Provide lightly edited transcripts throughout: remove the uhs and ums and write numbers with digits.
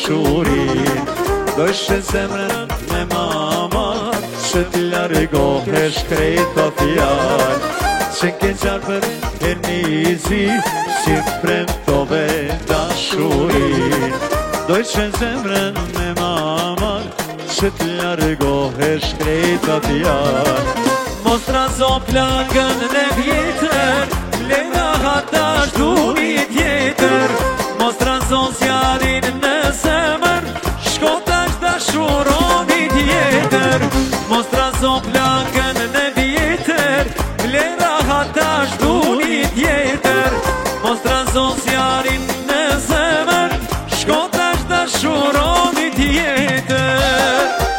dashurin Dojshë zemrën me mamat Që t'largohesh krejta fjall Që ke qarë për e nizi Si premtove dashurin Dojshë zemrën me mamat Që t'largohesh krejta fjall Mos razo plagën në vjetër Lena hatash du një tjetër Mos razo zjarin në zemër Shko tash dashuroni tjetër Mos razo plagën në vjetër Lena hatash du një tjetër Mos razo zjarin në zemër Shko tash dashuroni tjetër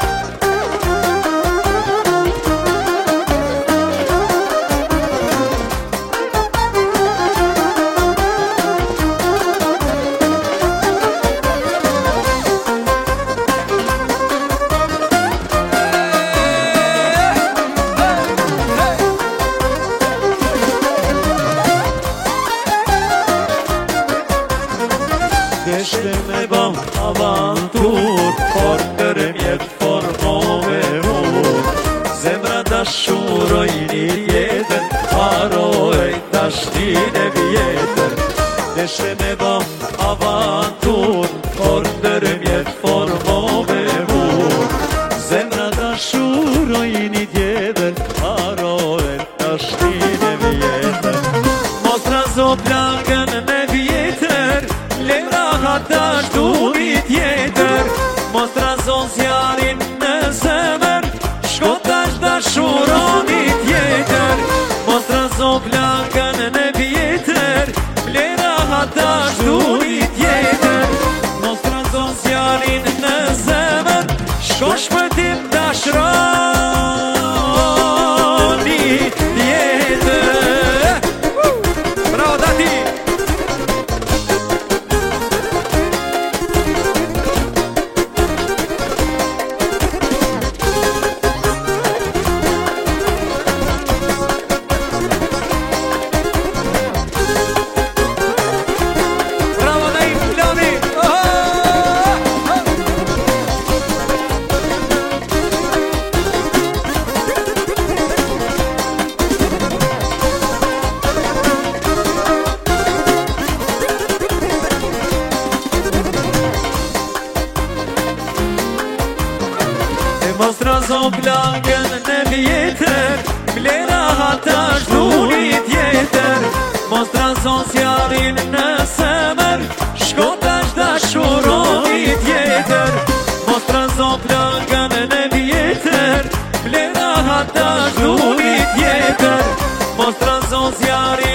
Deshte me bam avantur Por për mjet formove mur Zemra dashuroj një tjetër Haroj dashtin e vjetër Deshte me bam avantur Por për mjet formove mur Zemra dashuroj një tjetër Haroj dashtin e vjetër Mos razo plagën me vjetër Lera hatash du një tjetër Mos razon zjarin në zemër Shko tash dashuroni tjetër Mos razon plagën në vjetër Lera hatash du një tjetër Mos razon zjarin në zemër Shko shpëtim dashuroni tjetër Bravo Dati! Mos razon plagën në vjetër Vlera hatash du një tjetër Mos razon zjarin në zemër Shko tash dashuroni tjetër Mos razon plagën në vjetër Vlera hatash du një tjetër Mos razon zjarin